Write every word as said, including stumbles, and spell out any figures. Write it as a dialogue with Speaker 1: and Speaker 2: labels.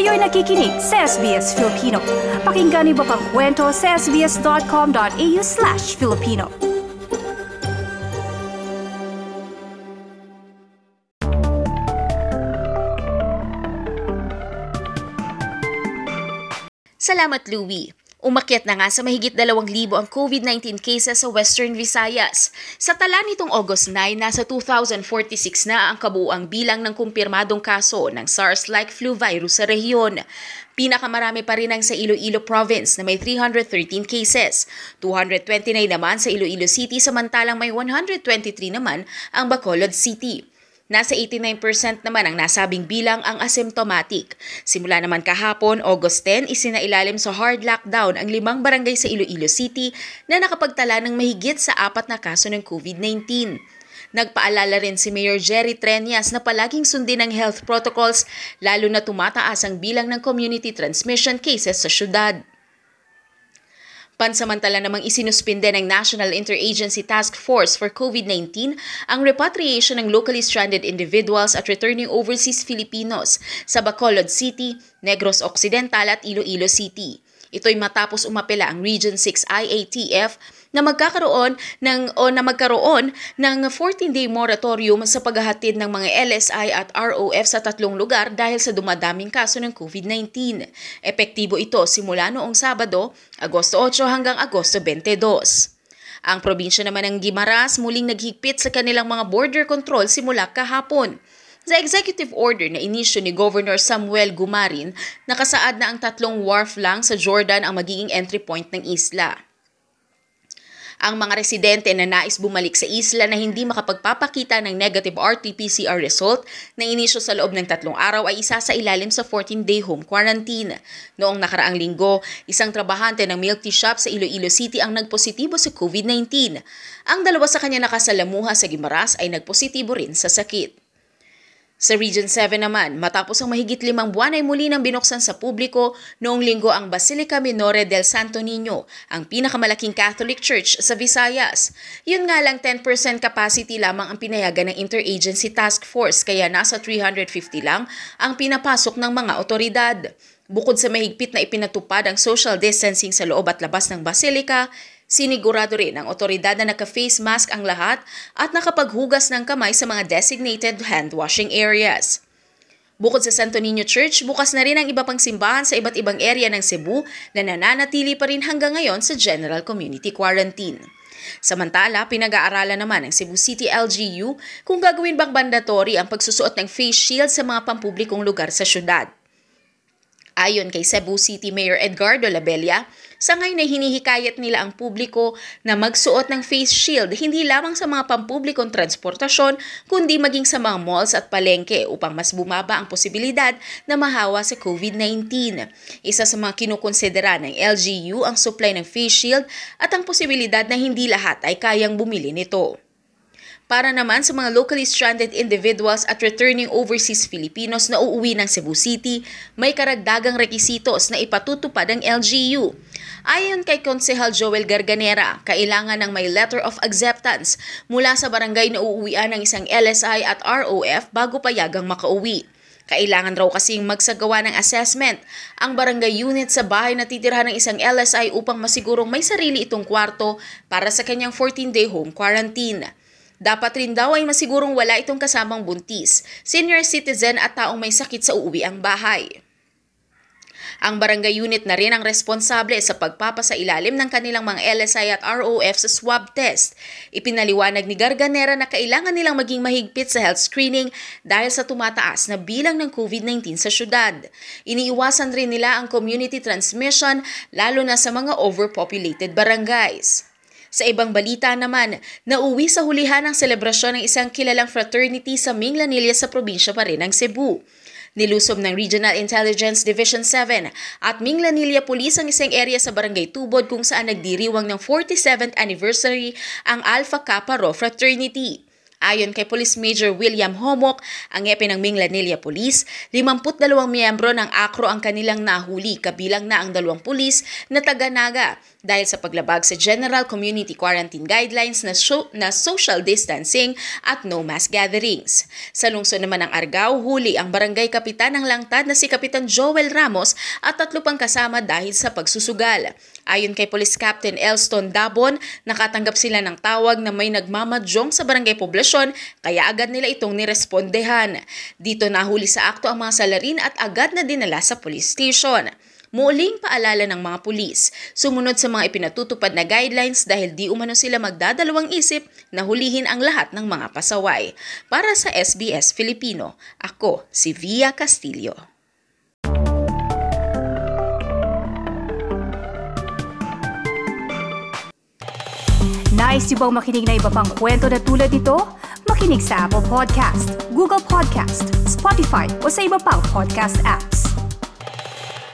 Speaker 1: Kayo'y nakikinig sa S B S Filipino. Pakinggan niyo pa ang kwento sa sbs.com.au slash Filipino.
Speaker 2: Salamat, Louie. Umakyat na nga sa mahigit dalawang libo ang COVID nineteen cases sa Western Visayas. Sa tala nitong August nine, nasa two thousand forty-six na ang kabuuang bilang ng kumpirmadong kaso ng SARS-like flu virus sa rehiyon. Pinakamarami pa rin ang sa Iloilo Province na may three hundred thirteen cases. two hundred twenty-nine naman sa Iloilo City samantalang may one hundred twenty-three naman ang Bacolod City. Nasa eighty-nine percent naman ang nasabing bilang ang asymptomatic. Simula naman kahapon, August ten, isinailalim sa hard lockdown ang limang barangay sa Iloilo City na nakapagtala ng mahigit sa apat na kaso ng COVID nineteen. Nagpaalala rin si Mayor Jerry Treñas na palaging sundin ang health protocols lalo na tumataas ang bilang ng community transmission cases sa syudad. Pansamantala namang isinuspinde ng National Interagency Task Force for COVID nineteen ang repatriation ng locally stranded individuals at returning overseas Filipinos sa Bacolod City, Negros Occidental at Iloilo City. Ito'y matapos umapela ang Region six I A T F na magkakaroon ng o na magkaroon ng fourteen-day moratorium sa paghahatid ng mga L S I at R O F sa tatlong lugar dahil sa dumadaming kaso ng COVID nineteen. Epektibo ito simula noong Sabado, Agosto eight hanggang Agosto twenty-two. Ang probinsya naman ng Guimaras muling naghigpit sa kanilang mga border control simula kahapon. Sa executive order na inisyo ni Governor Samuel Gumarin, nakasaad na ang tatlong wharf lang sa Jordan ang magiging entry point ng isla. Ang mga residente na nais bumalik sa isla na hindi makapagpapakita ng negative R T P C R result na inisyo sa loob ng tatlong araw ay isa sa ilalim sa fourteen-day home quarantine. Noong nakaraang linggo, isang trabahante ng milk tea shop sa Iloilo City ang nagpositibo sa COVID nineteen. Ang dalawa sa kanya nakasalamuha sa Guimaras ay nagpositibo rin sa sakit. Sa Region seven naman, matapos ang mahigit limang buwan ay muli nang binuksan sa publiko noong linggo ang Basilica Minore del Santo Niño, ang pinakamalaking Catholic Church sa Visayas. Yun nga lang ten percent capacity lamang ang pinayagan ng Interagency Task Force kaya nasa three hundred fifty lang ang pinapasok ng mga otoridad. Bukod sa mahigpit na ipinatupad ang social distancing sa loob at labas ng Basilica, sinigurado rin ng otoridad na naka-face mask ang lahat at nakapaghugas ng kamay sa mga designated hand-washing areas. Bukod sa Santo Niño Church, bukas na rin ang iba pang simbahan sa iba't ibang area ng Cebu na nananatili pa rin hanggang ngayon sa General Community Quarantine. Samantala, pinag-aaralan naman ng Cebu City L G U kung gagawin bang mandatory ang pagsusuot ng face shield sa mga pampublikong lugar sa syudad. Ayon kay Cebu City Mayor Edgardo Labella, sa ngayon ay hinihikayat nila ang publiko na magsuot ng face shield hindi lamang sa mga pampublikong transportasyon kundi maging sa mga malls at palengke upang mas bumaba ang posibilidad na mahawa sa COVID nineteen. Isa sa mga kinukonsidera ng L G U ang supply ng face shield at ang posibilidad na hindi lahat ay kayang bumili nito. Para naman sa mga locally stranded individuals at returning overseas Filipinos na uuwi ng Cebu City, may karagdagang rekisitos na ipatutupad ang L G U. Ayon kay Konsehal Joel Garganera, kailangan ng may letter of acceptance mula sa barangay na uuwian ng isang L S I at R O F bago payagang makauwi. Kailangan raw kasing magsagawa ng assessment ang barangay unit sa bahay na titirhan ng isang L S I upang masigurong may sarili itong kwarto para sa kanyang fourteen-day home quarantine. Dapat rin daw ay masigurong wala itong kasamang buntis, senior citizen at taong may sakit sa uuwiang bahay. Ang barangay unit na rin ang responsable sa pagpapasailalim ng kanilang mga L S I at R O F sa swab test. Ipinaliwanag ni Garganera na kailangan nilang maging mahigpit sa health screening dahil sa tumataas na bilang ng COVID nineteen sa syudad. Iniiwasan rin nila ang community transmission lalo na sa mga overpopulated barangays. Sa ibang balita naman, nauwi sa hulihan ang selebrasyon ng isang kilalang fraternity sa Minglanilla sa probinsya pa rin ng Cebu. Nilusob ng Regional Intelligence Division seven at Minglanilla Police ang isang area sa Barangay Tubod kung saan nagdiriwang ng forty-seventh anniversary ang Alpha Kappa Rho Fraternity. Ayon kay Police Major William Homok, ang hepe ng Minglanilla Police, limampu't dalawang miyembro ng ACRO ang kanilang nahuli, kabilang na ang dalawang pulis na taga-Naga dahil sa paglabag sa General Community Quarantine Guidelines na, so- na social distancing at no mass gatherings. Sa lungsod naman ng Argao, huli ang barangay kapitan ng Langtad na si Kapitan Joel Ramos at tatlo pang kasama dahil sa pagsusugal. Ayon kay Police Captain Elston Dabon, nakatanggap sila ng tawag na may nagmamadyong sa barangay poblasyon kaya agad nila itong nirespondehan. Dito nahuli sa akto ang mga salarin at agad na dinala sa police station. Muling paalala ng mga pulis, sumunod sa mga ipinatutupad na guidelines dahil di umano sila magdadalawang isip na hulihin ang lahat ng mga pasaway. Para sa S B S Filipino, ako si Via Castillo.
Speaker 1: Nice yung bang makinig na iba pang kwento na tulad ito? Makinig sa Apple Podcast, Google Podcast, Spotify o sa iba pang podcast apps.